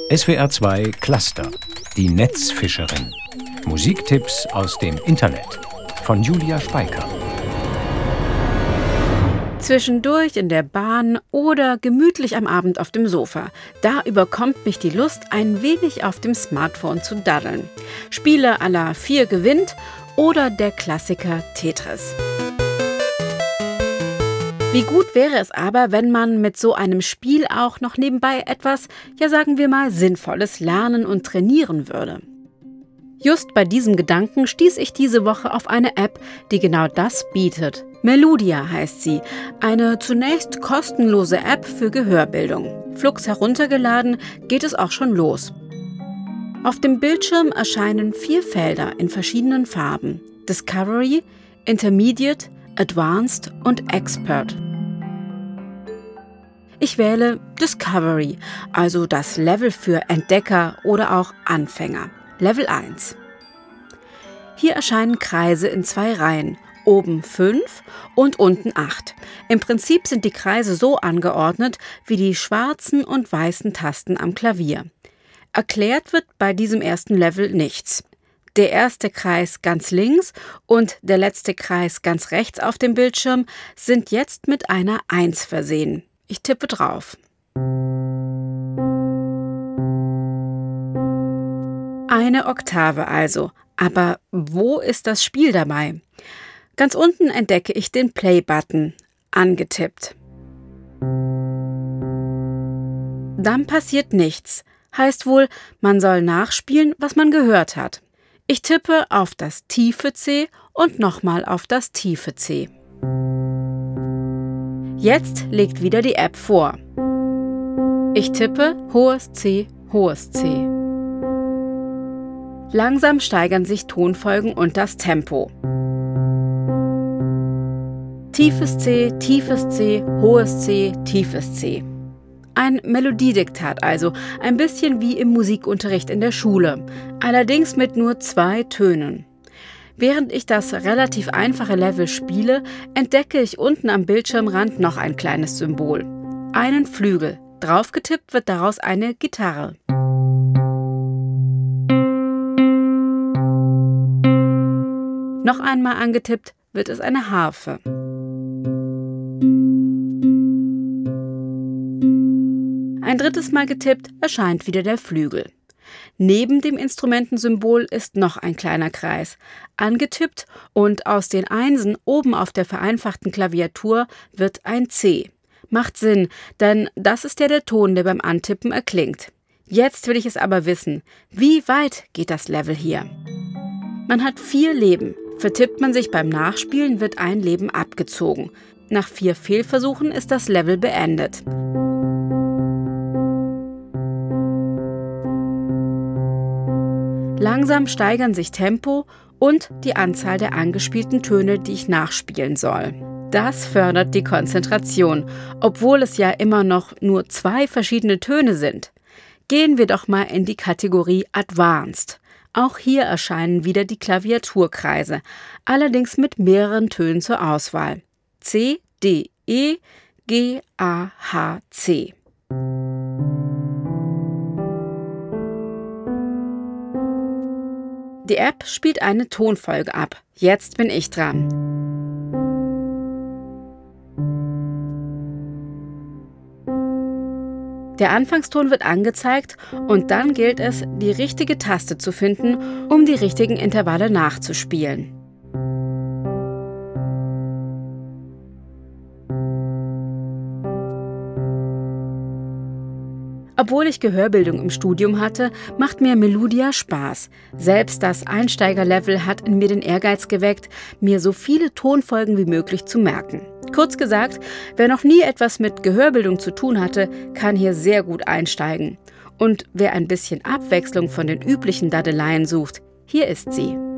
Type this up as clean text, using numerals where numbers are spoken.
SWR 2 Cluster. Die Netzfischerin. Musiktipps aus dem Internet. Von Julia Speiker. Zwischendurch in der Bahn oder gemütlich am Abend auf dem Sofa. Da überkommt mich die Lust, ein wenig auf dem Smartphone zu daddeln. Spiele à la 4 gewinnt oder der Klassiker Tetris. Wie gut wäre es aber, wenn man mit so einem Spiel auch noch nebenbei etwas, ja sagen wir mal, Sinnvolles lernen und trainieren würde. Just bei diesem Gedanken stieß ich diese Woche auf eine App, die genau das bietet. Meludia heißt sie, eine zunächst kostenlose App für Gehörbildung. Flugs heruntergeladen, geht es auch schon los. Auf dem Bildschirm erscheinen 4 Felder in verschiedenen Farben: Discovery, Intermediate, Advanced und Expert. Ich wähle Discovery, also das Level für Entdecker oder auch Anfänger. Level 1. Hier erscheinen Kreise in 2 Reihen, oben 5 und unten 8. Im Prinzip sind die Kreise so angeordnet wie die schwarzen und weißen Tasten am Klavier. Erklärt wird bei diesem ersten Level nichts. Der erste Kreis ganz links und der letzte Kreis ganz rechts auf dem Bildschirm sind jetzt mit einer 1 versehen. Ich tippe drauf. Eine Oktave also. Aber wo ist das Spiel dabei? Ganz unten entdecke ich den Play-Button. Angetippt. Dann passiert nichts. Heißt wohl, man soll nachspielen, was man gehört hat. Ich tippe auf das tiefe C und nochmal auf das tiefe C. Jetzt legt wieder die App vor. Ich tippe hohes C, hohes C. Langsam steigern sich Tonfolgen und das Tempo. Tiefes C, hohes C, tiefes C. Ein Melodiediktat also, ein bisschen wie im Musikunterricht in der Schule, allerdings mit nur 2 Tönen. Während ich das relativ einfache Level spiele, entdecke ich unten am Bildschirmrand noch ein kleines Symbol. Einen Flügel. Draufgetippt wird daraus eine Gitarre. Noch einmal angetippt wird es eine Harfe. Ein drittes Mal getippt erscheint wieder der Flügel. Neben dem Instrumentensymbol ist noch ein kleiner Kreis. Angetippt und aus den Einsen oben auf der vereinfachten Klaviatur wird ein C. Macht Sinn, denn das ist ja der Ton, der beim Antippen erklingt. Jetzt will ich es aber wissen, wie weit geht das Level hier? Man hat 4 Leben. Vertippt man sich beim Nachspielen, wird ein Leben abgezogen. Nach 4 Fehlversuchen ist das Level beendet. Langsam steigern sich Tempo und die Anzahl der angespielten Töne, die ich nachspielen soll. Das fördert die Konzentration, obwohl es ja immer noch nur 2 verschiedene Töne sind. Gehen wir doch mal in die Kategorie Advanced. Auch hier erscheinen wieder die Klaviaturkreise, allerdings mit mehreren Tönen zur Auswahl. C, D, E, G, A, H, C. Die App spielt eine Tonfolge ab. Jetzt bin ich dran. Der Anfangston wird angezeigt und dann gilt es, die richtige Taste zu finden, um die richtigen Intervalle nachzuspielen. Obwohl ich Gehörbildung im Studium hatte, macht mir Meludia Spaß. Selbst das Einsteigerlevel hat in mir den Ehrgeiz geweckt, mir so viele Tonfolgen wie möglich zu merken. Kurz gesagt, wer noch nie etwas mit Gehörbildung zu tun hatte, kann hier sehr gut einsteigen. Und wer ein bisschen Abwechslung von den üblichen Daddeleien sucht, hier ist sie.